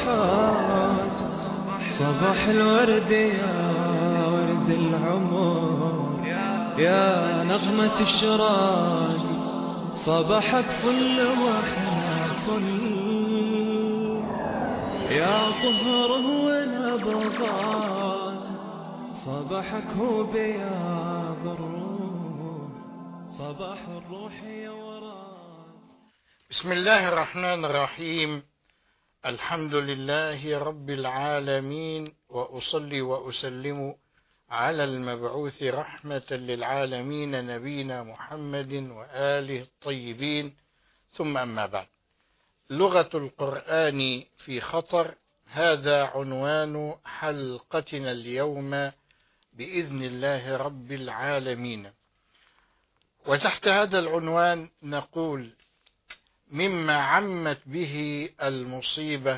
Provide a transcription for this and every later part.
صباحات، صباح الورد يا ورد العمر، يا نغمة الشراق، صباحك فل واحنا فل، يا طهره ونبضات، صباحك هو بياض الروح، صباح الروح يا وراد. بسم الله الرحمن الرحيم. الحمد لله رب العالمين، وأصلي وأسلم على المبعوث رحمة للعالمين نبينا محمد وآله الطيبين، ثم أما بعد. لغة القرآن في خطر، هذا عنوان حلقتنا اليوم بإذن الله رب العالمين. وتحت هذا العنوان نقول: مما عمت به المصيبة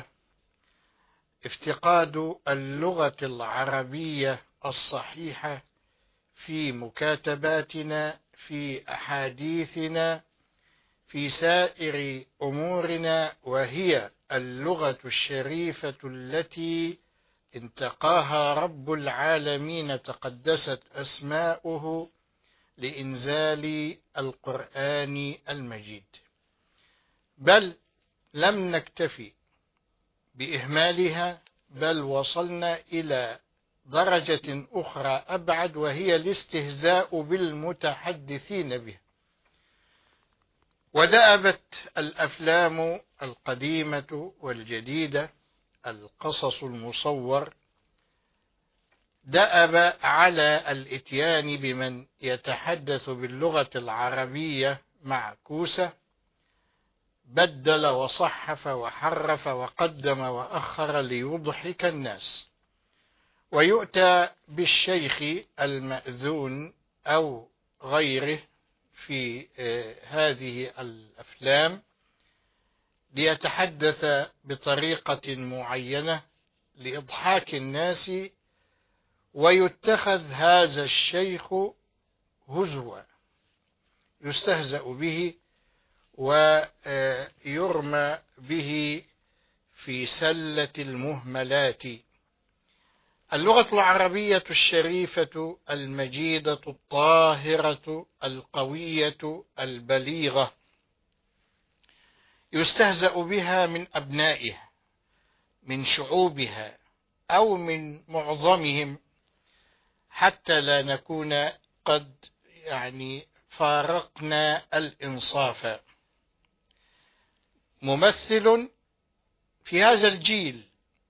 افتقاد اللغة العربية الصحيحة في مكاتباتنا، في أحاديثنا، في سائر أمورنا، وهي اللغة الشريفة التي انتقاها رب العالمين تقدست أسماؤه لإنزال القرآن المجيد. بل لم نكتفي بإهمالها، بل وصلنا إلى درجة أخرى أبعد، وهي الاستهزاء بالمتحدثين بها. ودأبت الأفلام القديمة والجديدة، القصص المصور، دأب على الإتيان بمن يتحدث باللغة العربية معكوسة، بدل وصحف وحرف وقدم وأخر ليضحك الناس. ويؤتى بالشيخ المأذون أو غيره في هذه الأفلام ليتحدث بطريقة معينة لإضحاك الناس، ويتخذ هذا الشيخ هزوا، يستهزأ به ويرمى به في سلة المهملات. اللغة العربية الشريفة المجيدة الطاهرة القوية البليغة يستهزأ بها من أبنائها، من شعوبها، أو من معظمهم، حتى لا نكون قد فارقنا الإنصاف. ممثل في هذا الجيل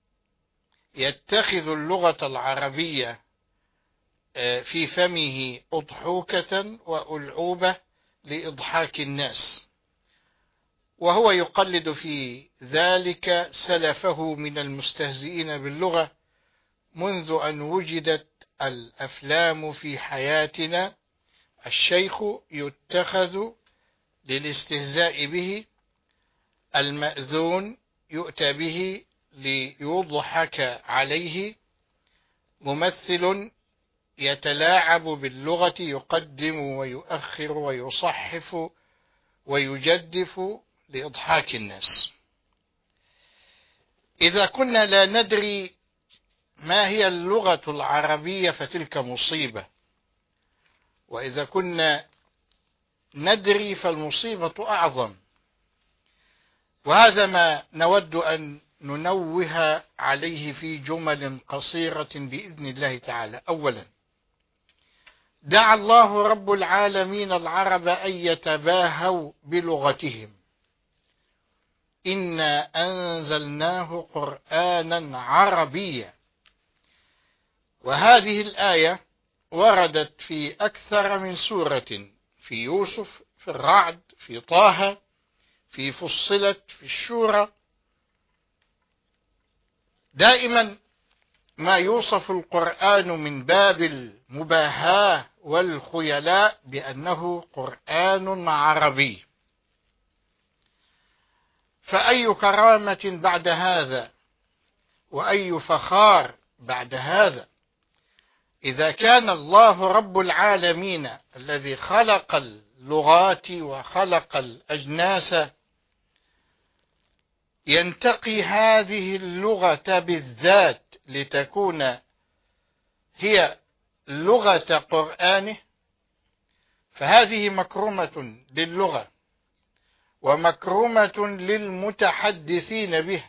يتخذ اللغة العربية في فمه أضحوكة وألعوبة لإضحاك الناس، وهو يقلد في ذلك سلفه من المستهزئين باللغة منذ أن وجدت الأفلام في حياتنا. الشيخ يتخذ للاستهزاء به، المأذون يؤتى به ليضحك عليه، ممثل يتلاعب باللغة، يقدم ويؤخر ويصحف ويجدف لإضحاك الناس. إذا كنا لا ندري ما هي اللغة العربية فتلك مصيبة، وإذا كنا ندري فالمصيبة أعظم. وهذا ما نود أن ننوه عليه في جمل قصيرة بإذن الله تعالى. أولا، دعا الله رب العالمين العرب أن يتباهوا بلغتهم: إنا أنزلناه قرآنا عربيا. وهذه الآية وردت في أكثر من سورة: في يوسف، في الرعد، في طه، في فصلت، في الشورى. دائما ما يوصف القرآن من باب المباهاة والخيلاء بأنه قرآن عربي. فأي كرامة بعد هذا، وأي فخار بعد هذا، إذا كان الله رب العالمين الذي خلق اللغات وخلق الأجناس ينتقي هذه اللغة بالذات لتكون هي لغة قرآنه، فهذه مكرمة للغة ومكرمة للمتحدثين به.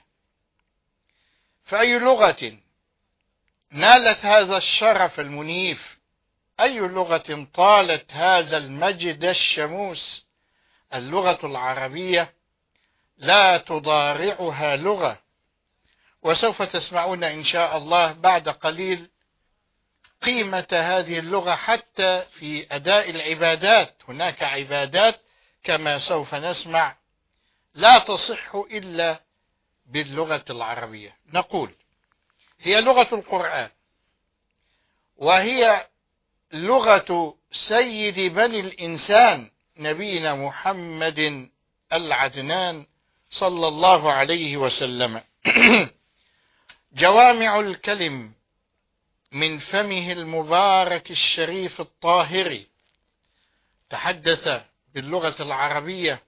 فأي لغة نالت هذا الشرف المنيف، أي لغة طالت هذا المجد الشموس، اللغة العربية لا تضارعها لغة. وسوف تسمعون إن شاء الله بعد قليل قيمة هذه اللغة حتى في أداء العبادات. هناك عبادات كما سوف نسمع لا تصح إلا باللغة العربية. نقول هي لغة القرآن، وهي لغة سيد بني الإنسان نبينا محمد العدنان صلى الله عليه وسلم. جوامع الكلم من فمه المبارك الشريف الطاهر، تحدث باللغة العربية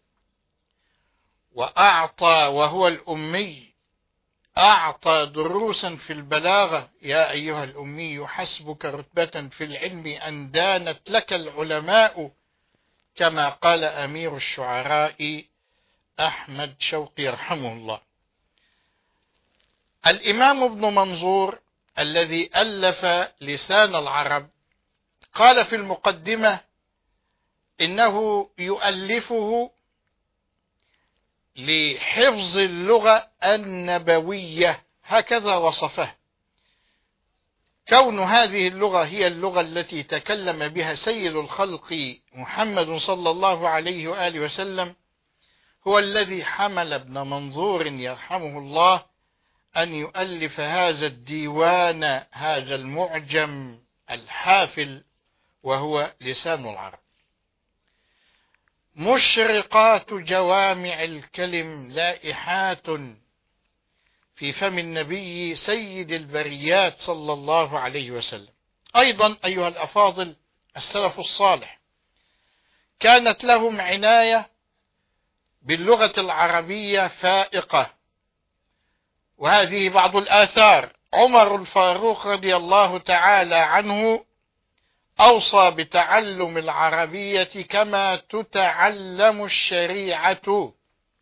وأعطى، وهو الأمي، أعطى دروسا في البلاغة. يا أيها الأمي حسبك رتبة في العلم أن دانت لك العلماء، كما قال أمير الشعراء أحمد شوقي رحمه الله. الإمام ابن منظور الذي ألف لسان العرب قال في المقدمة إنه يؤلفه لحفظ اللغة النبوية، هكذا وصفه. كون هذه اللغة هي اللغة التي تكلم بها سيد الخلق محمد صلى الله عليه وآله وسلم هو الذي حمل ابن منظور يرحمه الله أن يؤلف هذا الديوان، هذا المعجم الحافل، وهو لسان العرب. مشرقات جوامع الكلم لائحات في فم النبي سيد البريات صلى الله عليه وسلم. أيضا أيها الأفاضل، السلف الصالح كانت لهم عناية باللغة العربية فائقة، وهذه بعض الآثار. عمر الفاروق رضي الله تعالى عنه أوصى بتعلم العربية كما تتعلم الشريعة،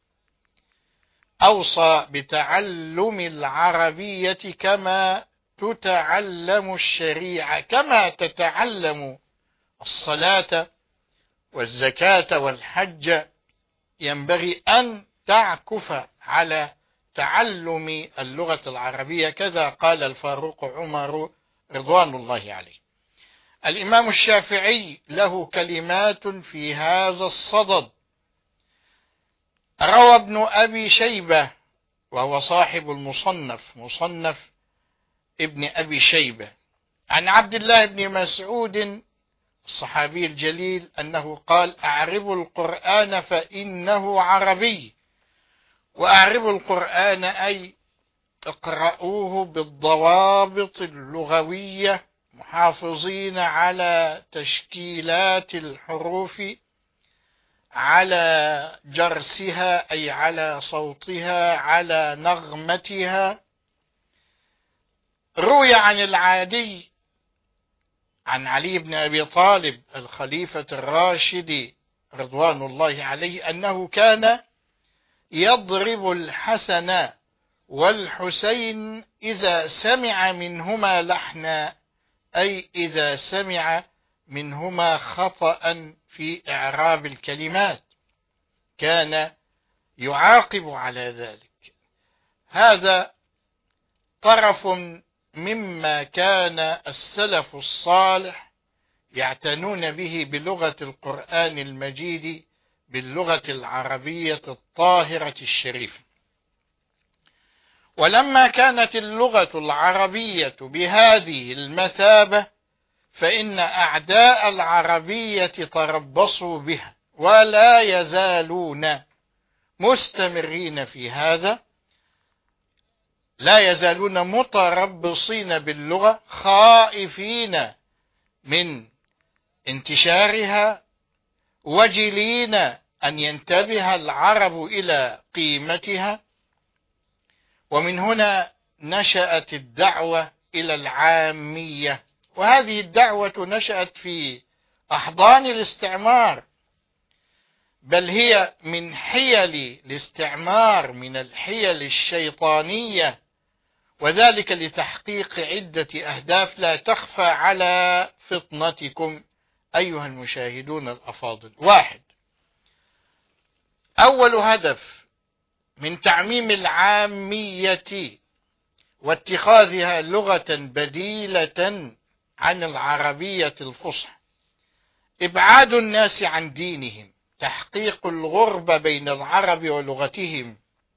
أوصى بتعلم العربية كما تتعلم الشريعة، كما تتعلم الصلاة والزكاة والحج، ينبغي أن تعكف على تعلم اللغة العربية. كذا قال الفاروق عمر رضوان الله عليه. الإمام الشافعي له كلمات في هذا الصدد. روى ابن أبي شيبة، وهو صاحب المصنف، مصنف ابن أبي شيبة، عن عبد الله بن مسعود الصحابي الجليل أنه قال: أعربوا القرآن فإنه عربي. وأعربوا القرآن أي اقرأوه بالضوابط اللغوية، محافظين على تشكيلات الحروف، على جرسها أي على صوتها، على نغمتها. روي عن العادي عن علي بن أبي طالب الخليفة الراشد رضوان الله عليه أنه كان يضرب الحسن والحسين إذا سمع منهما لحنا، أي إذا سمع منهما خطأ في إعراب الكلمات كان يعاقب على ذلك. هذا طرف مما كان السلف الصالح يعتنون به بلغة القرآن المجيد، باللغة العربية الطاهرة الشريفة. ولما كانت اللغة العربية بهذه المثابة، فإن أعداء العربية تربصوا بها ولا يزالون مستمرين في هذا، لا يزالون متربصين باللغة، خائفين من انتشارها، وجلين أن ينتبه العرب إلى قيمتها. ومن هنا نشأت الدعوة إلى العامية، وهذه الدعوة نشأت في أحضان الاستعمار، بل هي من حيل الاستعمار، من الحيل الشيطانية، وذلك لتحقيق عدة أهداف لا تخفى على فطنتكم أيها المشاهدون الأفاضل. واحد، أول هدف من تعميم العامية واتخاذها لغة بديلة عن العربية الفصحى إبعاد الناس عن دينهم، تحقيق الغربة بين العرب ولغتهم،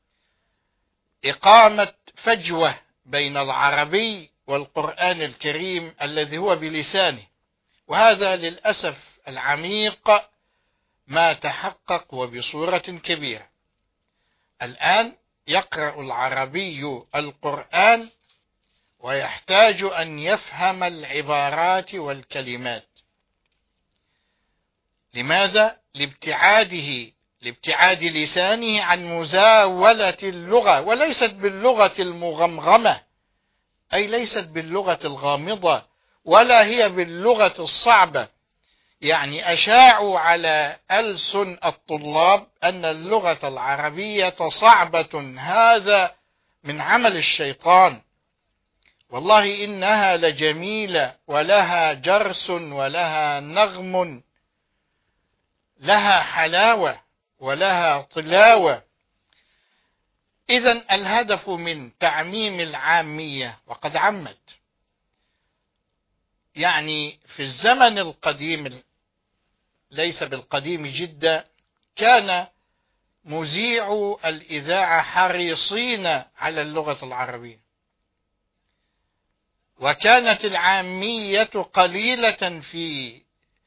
إقامة فجوة بين العربي والقرآن الكريم الذي هو بلسانه، وهذا للأسف العميق ما تحقق وبصورة كبيرة. الآن يقرأ العربي القرآن ويحتاج أن يفهم العبارات والكلمات. لماذا؟ لابتعاد لسانه عن مزاولة اللغة، وليست باللغة المغمغمة، أي ليست باللغة الغامضة، ولا هي باللغة الصعبة. يعني أشاعوا على ألسن الطلاب أن اللغة العربية صعبة، هذا من عمل الشيطان. والله إنها لجميلة، ولها جرس، ولها نغم، لها حلاوة، ولها طلاوة. إذن الهدف من تعميم العامية، وقد عمت، يعني في الزمن القديم، ليس بالقديم جدا، كان مذيعو الإذاعة حريصين على اللغة العربية، وكانت العامية قليلة في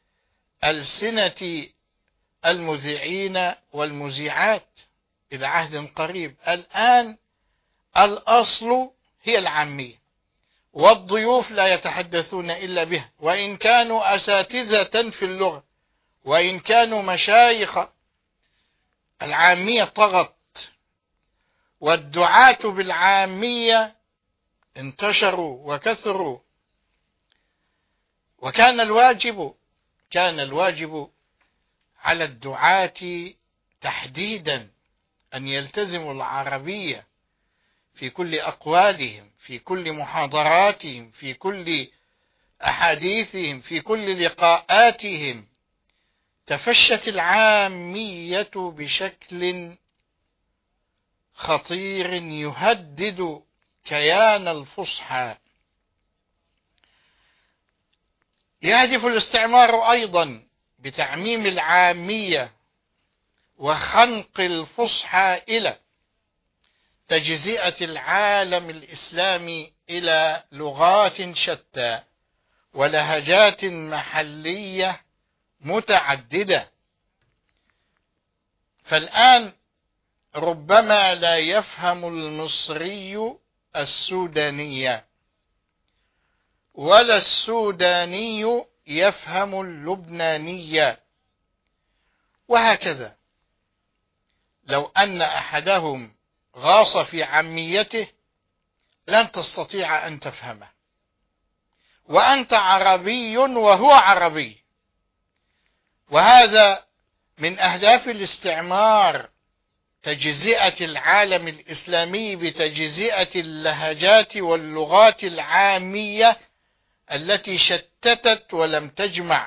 ألسنة المذيعين والمذيعات إلى عهد قريب. الآن الأصل هي العامية، والضيوف لا يتحدثون إلا بها، وإن كانوا أساتذة في اللغة، وإن كانوا مشايخ. العامية طغت، والدعاة بالعامية انتشروا وكثروا. وكان الواجب على الدعاة تحديدا أن يلتزموا العربية في كل أقوالهم، في كل محاضراتهم، في كل أحاديثهم، في كل لقاءاتهم. تفشت العامية بشكل خطير يهدد كيان الفصحى. يهدف الاستعمار أيضا بتعميم العامية وخنق الفصحى إلى تجزئة العالم الإسلامي إلى لغات شتى ولهجات محلية متعددة. فالآن ربما لا يفهم المصري السودانية، ولا السوداني يفهم اللبنانية، وهكذا. لو أن أحدهم غاص في عاميته لن تستطيع أن تفهمه، وأنت عربي وهو عربي. وهذا من أهداف الاستعمار، تجزئة العالم الإسلامي بتجزئة اللهجات واللغات العامية التي شتتت ولم تجمع.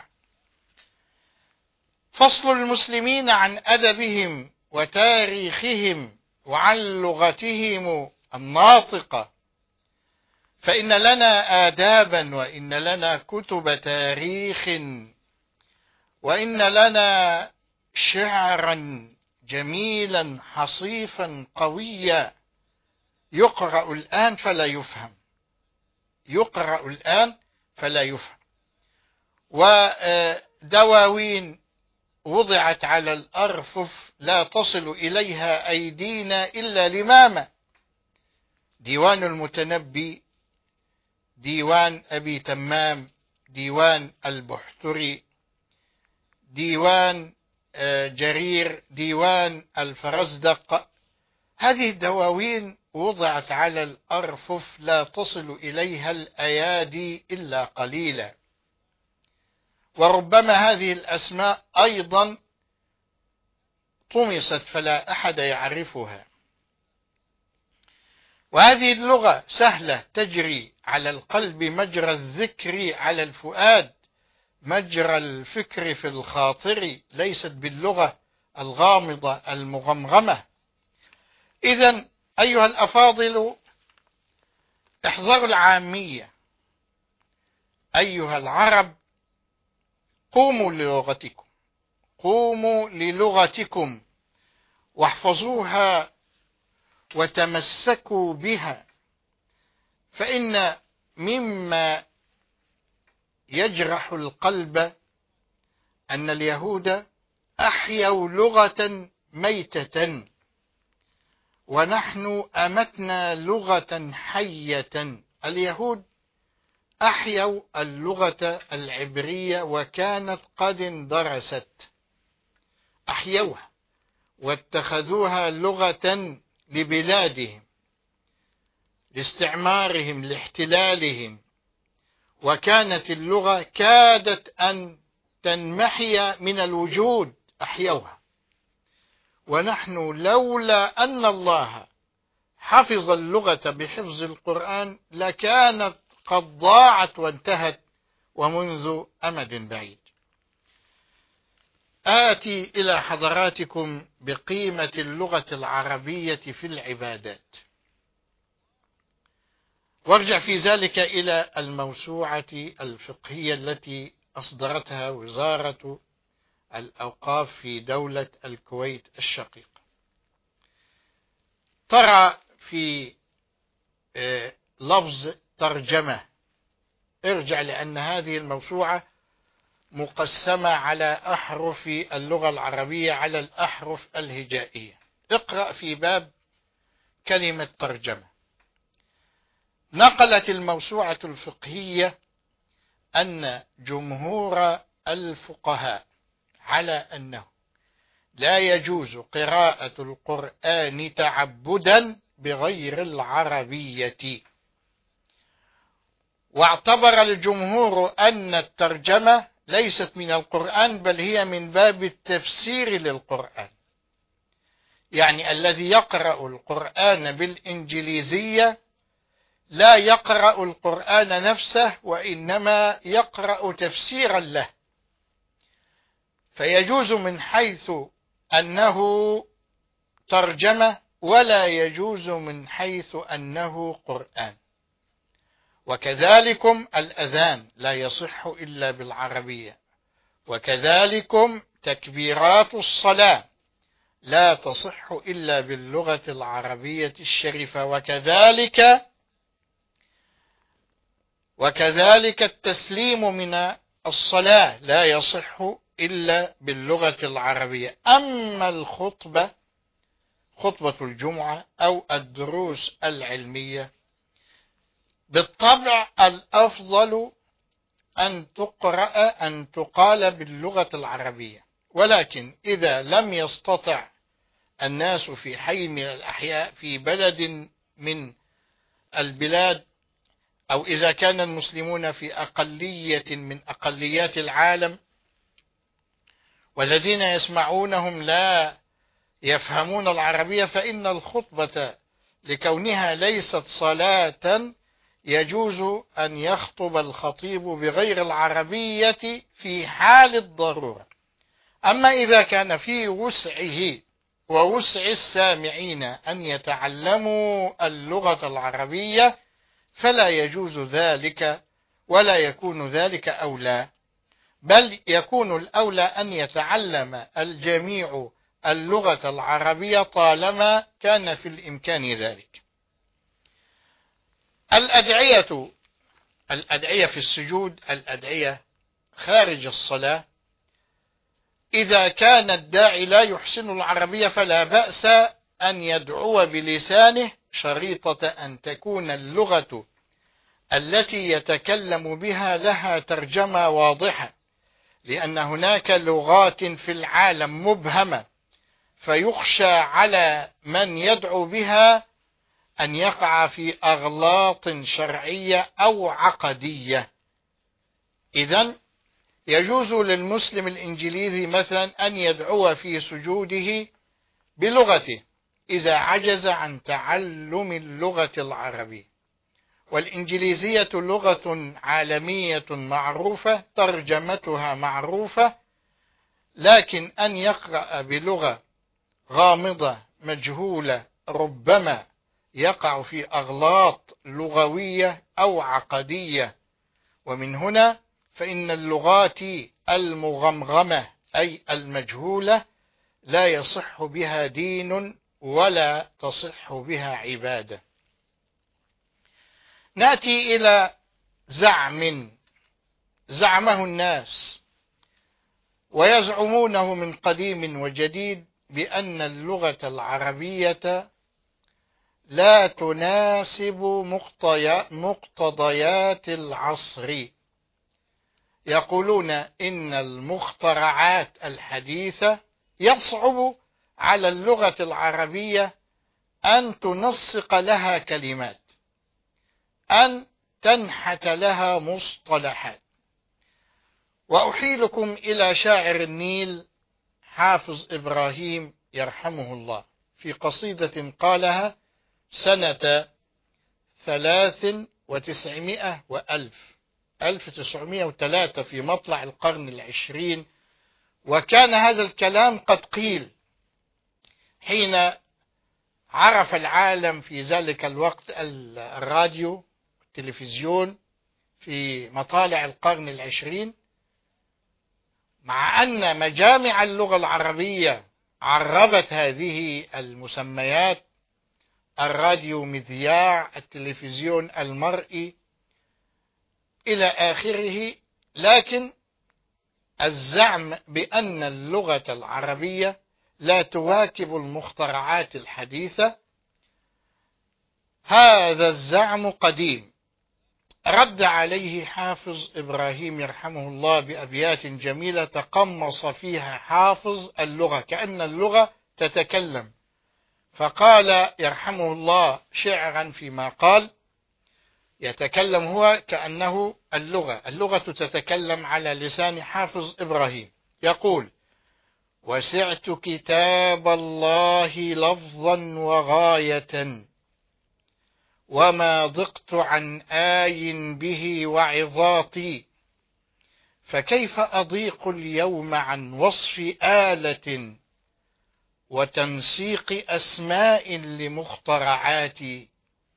فصل المسلمين عن أدبهم وتاريخهم وعن لغتهم الناطقة، فإن لنا آدابا، وإن لنا كتب تاريخ، وإن لنا شعرا جميلا حصيفا قويا يقرأ الآن فلا يفهم، يقرأ الآن فلا يفهم. ودواوين وضعت على الأرفف لا تصل إليها أيدينا إلا لماما: ديوان المتنبي، ديوان أبي تمام، ديوان البحتري، ديوان جرير، ديوان الفرزدق. هذه الدواوين وضعت على الأرفف لا تصل إليها الأيادي إلا قليلا، وربما هذه الأسماء أيضا طمست فلا أحد يعرفها. وهذه اللغة سهلة تجري على القلب مجرى الذكر على الفؤاد، مجرى الفكر في الخاطر، ليست باللغة الغامضة المغمغمة. إذن أيها الأفاضل، احذروا العامية. أيها العرب، قوموا للغتكم، قوموا للغتكم واحفظوها وتمسكوا بها، فإن مما يجرح القلب أن اليهود أحيوا لغة ميتة، ونحن أمتنا لغة حية. اليهود أحيوا اللغة العبرية وكانت قد اندرست، أحيوها واتخذوها لغة لبلادهم، لاستعمارهم، لاحتلالهم، وكانت اللغة كادت أن تنمحي من الوجود، أحيوها. ونحن لولا أن الله حفظ اللغة بحفظ القرآن لكانت قد ضاعت وانتهت ومنذ أمد بعيد. آتي إلى حضراتكم بقيمة اللغة العربية في العبادات، وارجع في ذلك إلى الموسوعة الفقهية التي أصدرتها وزارة الأوقاف في دولة الكويت الشقيقة. ترى في لفظ ترجمة، ارجع لأن هذه الموسوعة مقسمة على أحرف اللغة العربية على الأحرف الهجائية. اقرأ في باب كلمة ترجمة. نقلت الموسوعة الفقهية أن جمهور الفقهاء على أنه لا يجوز قراءة القرآن تعبدا بغير العربية، واعتبر الجمهور أن الترجمة ليست من القرآن بل هي من باب التفسير للقرآن، يعني الذي يقرأ القرآن بالإنجليزية لا يقرأ القرآن نفسه وإنما يقرأ تفسيرا له، فيجوز من حيث أنه ترجمة ولا يجوز من حيث أنه قرآن. وكذلكم الأذان لا يصح إلا بالعربية، وكذلكم تكبيرات الصلاة لا تصح إلا باللغة العربية الشريفة، وكذلك التسليم من الصلاة لا يصح إلا باللغة العربية. أما الخطبة، خطبة الجمعة أو الدروس العلمية، بالطبع الأفضل أن تقال باللغة العربية، ولكن إذا لم يستطع الناس في حي من الأحياء في بلد من البلاد، أو إذا كان المسلمون في أقلية من أقليات العالم والذين يسمعونهم لا يفهمون العربية، فإن الخطبة لكونها ليست صلاة يجوز أن يخطب الخطيب بغير العربية في حال الضرورة. أما إذا كان في وسعه ووسع السامعين أن يتعلموا اللغة العربية فلا يجوز ذلك، ولا يكون ذلك أولى، بل يكون الأولى أن يتعلم الجميع اللغة العربية طالما كان في الإمكان ذلك. الأدعية في السجود، الأدعية خارج الصلاة، إذا كان الداعي لا يحسن العربية فلا بأس أن يدعو بلسانه، شريطة أن تكون اللغة التي يتكلم بها لها ترجمة واضحة، لأن هناك لغات في العالم مبهمة، فيخشى على من يدعو بها أن يقع في أغلاط شرعية أو عقدية. إذن يجوز للمسلم الإنجليزي مثلا أن يدعو في سجوده بلغته إذا عجز عن تعلم اللغة العربية، والإنجليزية لغة عالمية معروفة ترجمتها معروفة، لكن أن يقرأ بلغة غامضة مجهولة ربما يقع في أغلاط لغوية أو عقدية. ومن هنا فإن اللغات المغمغمة أي المجهولة لا يصح بها دين ولا تصح بها عبادة. نأتي إلى زعمه الناس ويزعمونه من قديم وجديد بأن اللغة العربية لا تناسب مقتضيات العصر. يقولون إن المخترعات الحديثة يصعب على اللغة العربية أن تنسق لها كلمات، أن تنحت لها مصطلحات. وأحيلكم إلى شاعر النيل حافظ إبراهيم يرحمه الله في قصيدة قالها سنة 1903 في مطلع القرن العشرين. وكان هذا الكلام قد قيل حين عرف العالم في ذلك الوقت الراديو والتلفزيون في مطالع القرن العشرين، مع أن مجامع اللغة العربية عربت هذه المسميات: الراديو مذياع، التلفزيون المرئي، إلى آخره. لكن الزعم بأن اللغة العربية لا تواكب المخترعات الحديثة، هذا الزعم قديم. رد عليه حافظ إبراهيم يرحمه الله بأبيات جميلة تقمص فيها حافظ اللغة كأن اللغة تتكلم، فقال يرحمه الله شعرا فيما قال: يتكلم هو كأنه اللغة تتكلم على لسان حافظ إبراهيم. يقول: وسعت كتاب الله لفظا وغاية، وما ضقت عن آي به وعظاتي، فكيف أضيق اليوم عن وصف آلة وتنسيق أسماء لمخترعاتي.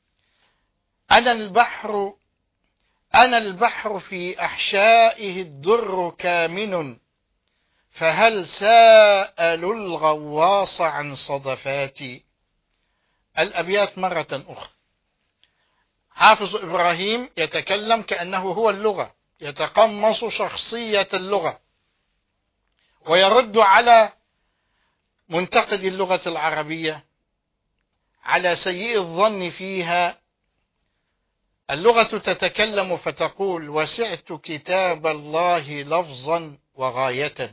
أنا البحر في أحشائه الدر كامن، فهل سألوا الغواص عن صدفاتي. الأبيات مرة أخرى. حافظ إبراهيم يتكلم كأنه هو اللغة، يتقمص شخصية اللغة، ويرد على منتقد اللغة العربية على سيء الظن فيها. اللغة تتكلم فتقول: وسعت كتاب الله لفظا وغاية،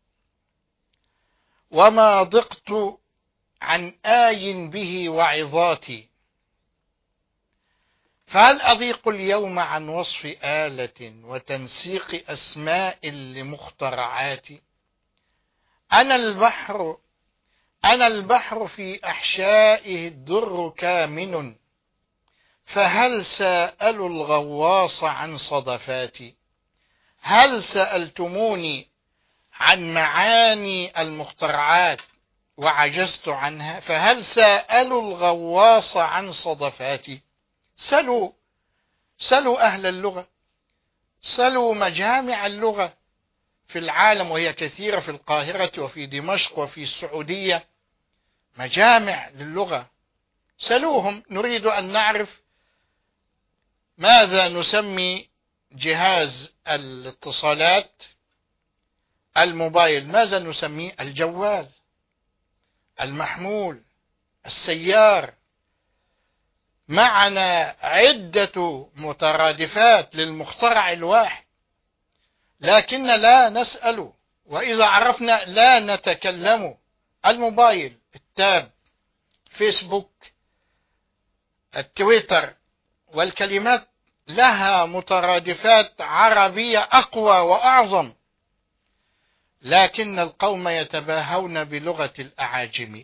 وما ضقت عن آي به وعظاتي، فهل أضيق اليوم عن وصف آلة وتنسيق أسماء لمخترعاتي. أنا البحر في أحشائه الدر كامن، فهل سألوا الغواص عن صدفاتي. هل سألتموني عن معاني المخترعات وعجزت عنها، فهل سألوا الغواص عن صدفاتي. سلوا أهل اللغة، سلوا مجامع اللغة في العالم، وهي كثيرة في القاهرة وفي دمشق وفي السعودية، مجامع للغة. سلوهم. نريد أن نعرف ماذا نسمي جهاز الاتصالات الموبايل، ماذا نسميه؟ الجوال، المحمول، السيار. معنا عدة مترادفات للمخترع الواحد، لكن لا نسأل، وإذا عرفنا لا نتكلم. الموبايل، التاب، فيسبوك، التويتر والكلمات لها مترادفات عربية أقوى وأعظم، لكن القوم يتباهون بلغة الأعاجم.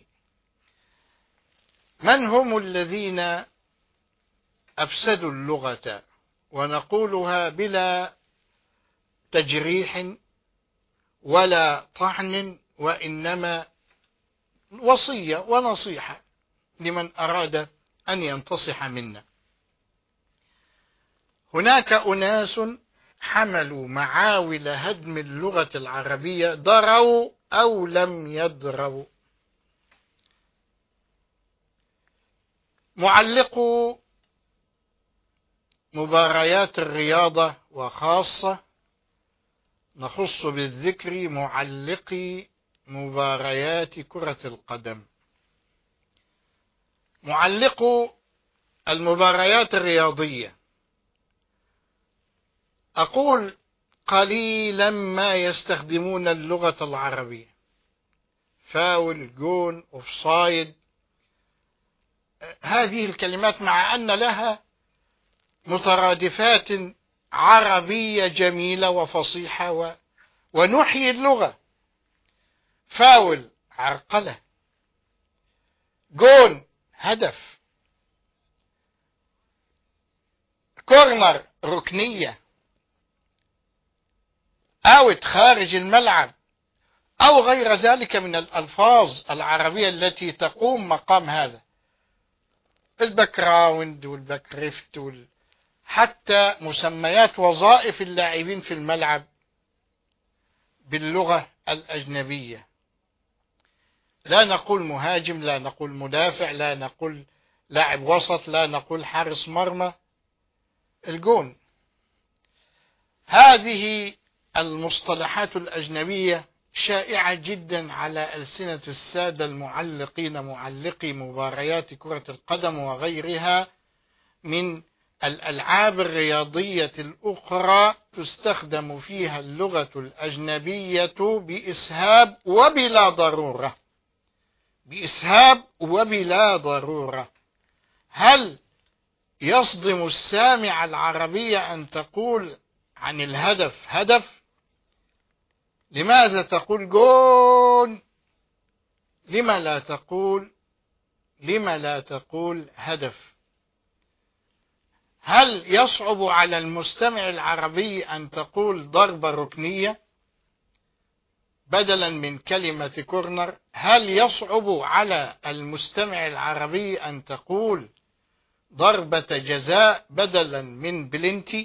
من هم الذين أفسدوا اللغة؟ ونقولها بلا تجريح ولا طعن، وإنما وصية ونصيحة لمن أراد أن ينتصح منا. هناك أناس حملوا معاول هدم اللغة العربية، دروا أو لم يدروا. معلقو مباريات الرياضة، وخاصة نخص بالذكر معلقي مباريات كرة القدم. معلقو المباريات الرياضية أقول قليلا ما يستخدمون اللغة العربية، فاول، جون، اوفسايد، هذه الكلمات مع أن لها مترادفات عربية جميلة وفصيحة ونحيي اللغة. فاول عرقلة، جون هدف، كورنر ركنية، اوت خارج الملعب، أو غير ذلك من الألفاظ العربية التي تقوم مقام هذا. الباك راوند والباك ريفت حتى مسميات وظائف اللاعبين في الملعب باللغة الأجنبية. لا نقول مهاجم، لا نقول مدافع، لا نقول لاعب وسط، لا نقول حارس مرمى، الجون. هذه المصطلحات الأجنبية شائعة جدا على ألسنة السادة المعلقين، معلقي مباريات كرة القدم وغيرها من الألعاب الرياضية الأخرى، تستخدم فيها اللغة الأجنبية بإسهاب وبلا ضرورة. بإسهاب وبلا ضرورة. هل يصدم السامع العربية أن تقول عن الهدف هدف؟ لماذا تقول جون؟ لما لا تقول هدف؟ هل يصعب على المستمع العربي أن تقول ضربة ركنية بدلا من كلمة كورنر؟ هل يصعب على المستمع العربي أن تقول ضربة جزاء بدلا من بلنتي؟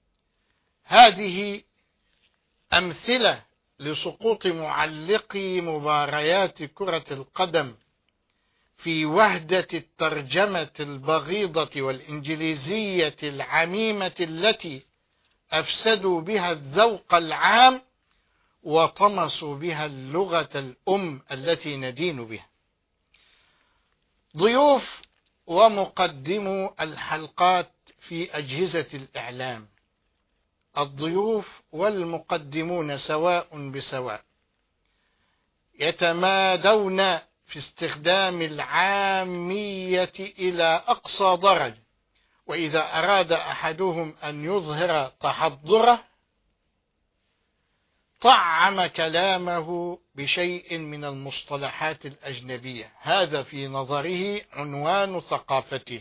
هذه أمثلة لسقوط معلقي مباريات كرة القدم في وهدة الترجمة البغيضة والإنجليزية العميمة التي أفسدوا بها الذوق العام وطمسوا بها اللغة الأم التي ندين بها. ضيوف ومقدمو الحلقات في أجهزة الإعلام، الضيوف والمقدمون سواء بسواء يتمادون في استخدام العامية إلى أقصى درجة، وإذا أراد أحدهم أن يظهر تحضره طعم كلامه بشيء من المصطلحات الأجنبية. هذا في نظره عنوان ثقافته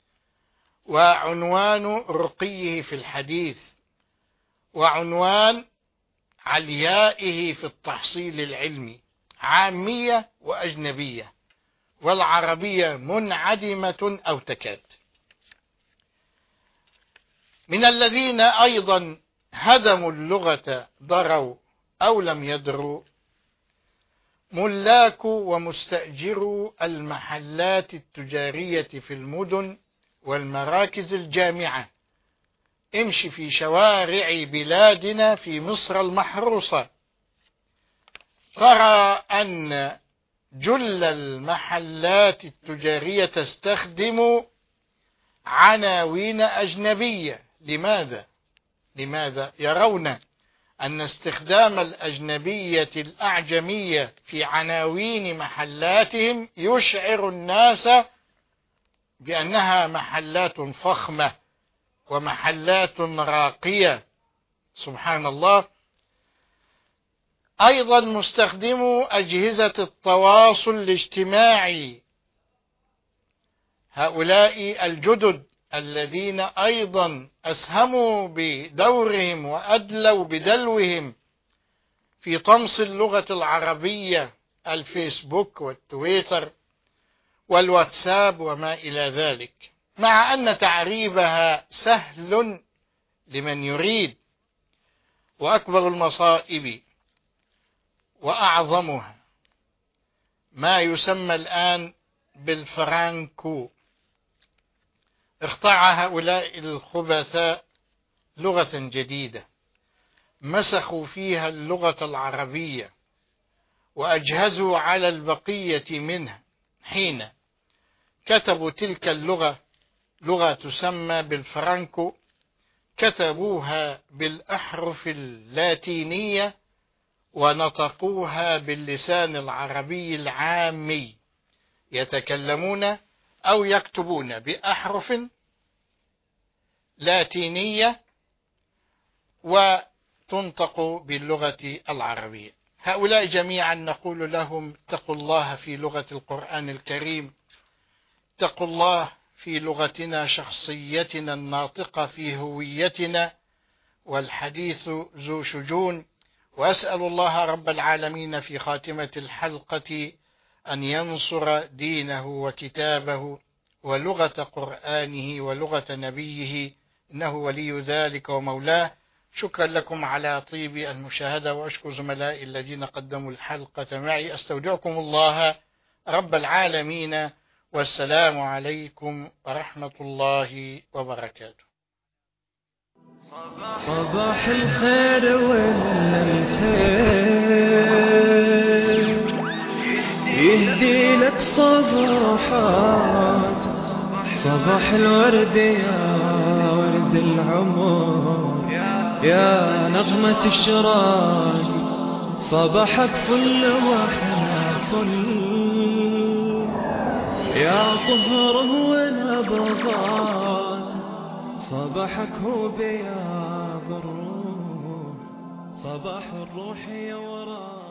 وعنوان رقيه في الحديث وعنوان عليائه في التحصيل العلمي. عامية وأجنبية، والعربية منعدمة أو تكاد. من الذين أيضا هدموا اللغة دروا أو لم يدروا ملاك ومستأجرو المحلات التجارية في المدن والمراكز الجامعة. امشي في شوارع بلادنا في مصر المحروسة ترى أن جل المحلات التجارية تستخدم عناوين أجنبية. لماذا؟ يرون أن استخدام الأجنبية الأعجمية في عناوين محلاتهم يشعر الناس بأنها محلات فخمة ومحلات راقية، سبحان الله. أيضا مستخدمو أجهزة التواصل الاجتماعي، هؤلاء الجدد الذين أيضا أسهموا بدورهم وأدلوا بدلوهم في طمس اللغة العربية، الفيسبوك والتويتر والواتساب وما إلى ذلك، مع أن تعريبها سهل لمن يريد. وأكبر المصائب وأعظمها ما يسمى الآن بالفرانكو. اخترع هؤلاء الخبثاء لغة جديدة مسخوا فيها اللغة العربية وأجهزوا على البقية منها، حين كتبوا تلك اللغة، لغة تسمى بالفرانكو، كتبوها بالأحرف اللاتينية ونطقوها باللسان العربي العامي، يتكلمون أو يكتبون بأحرف لاتينية وتنطق باللغة العربية. هؤلاء جميعا نقول لهم اتقوا الله في لغة القرآن الكريم، اتقوا الله في لغتنا، شخصيتنا الناطقة في هويتنا، والحديث ذو شجون. وأسأل الله رب العالمين في خاتمة الحلقة أن ينصر دينه وكتابه ولغة قرآنه ولغة نبيه، إنه ولي ذلك ومولاه. شكرا لكم على طيب المشاهدة، وأشكر زملائي الذين قدموا الحلقة معي. أستودعكم الله رب العالمين، والسلام عليكم ورحمة الله وبركاته. صباح الخير ولا الخير يهدي لك صباحات، صباح الورد يا ورد العمر، يا نغمة الشراق، صباحك فل واحنا فل، يا طهره ونبضات، صباحك هو بياض الروح، صباح الروح يا ورا.